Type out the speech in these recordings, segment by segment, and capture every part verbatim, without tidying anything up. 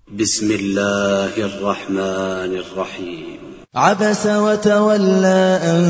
بسم الله الرحمن الرحيم. عبس وتولى أن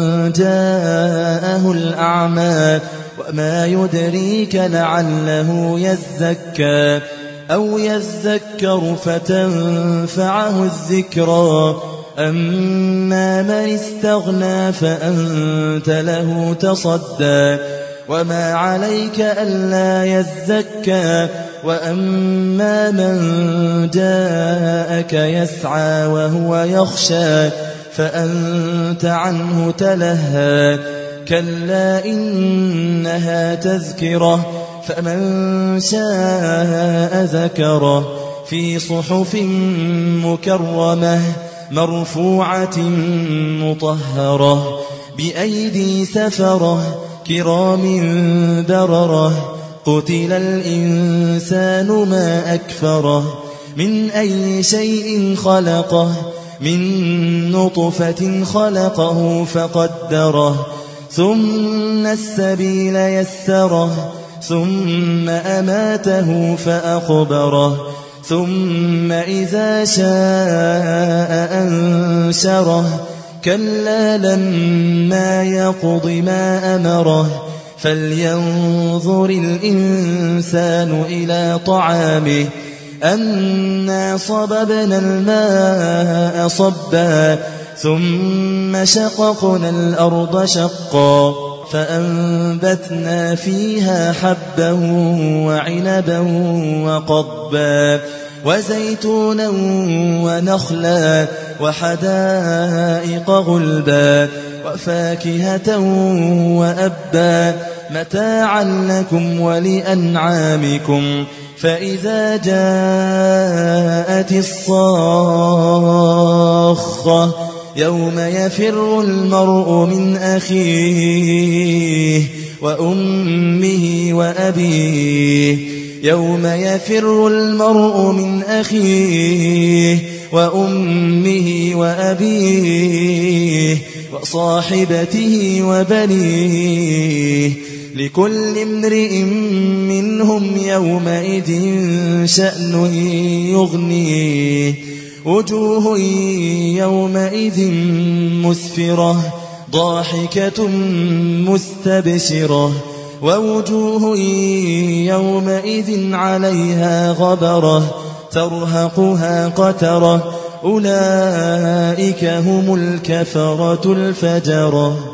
جاءه الأعمى وما يدريك لعله يزكى أو يذكر فتنفعه الذكرى أما من استغنى فأنت له تصدى وما عليك ألا يزكى وأما من جاءك يسعى وهو يخشى فأنت عنه تلهى كلا إنها تذكرة فمن شاء ذكره في صحف مكرمة مرفوعة مطهرة بأيدي سفرة كرام بررة قتل الإنسان ما أكفره من أي شيء خلقه من نطفة خلقه فقدره ثم السبيل يسره ثم أماته فأقبره ثم إذا شاء أنشره كلا لما يقض ما أمره فلينظر الإنسان إلى طعامه أنا صببنا الماء صبا ثم شققنا الأرض شقا فأنبتنا فيها حبا وعنبا وقضبا وزيتونا ونخلا وحدائق غلبا وفاكهة وأبا متاعا لكم ولأنعامكم فإذا جاءت الصاخة يوم يفر المرء من أخيه وأمه وأبيه يوم يفر المرء من أخيه وأمه وأبيه وصاحبته وبنيه لكل امرئ منهم يومئذ شأن يغنيه وجوه يومئذ مسفرة ضاحكة مستبشرة ووجوه يومئذ عليها غبرة ترهقها قترة أولئك هم الكفرة الفجرة.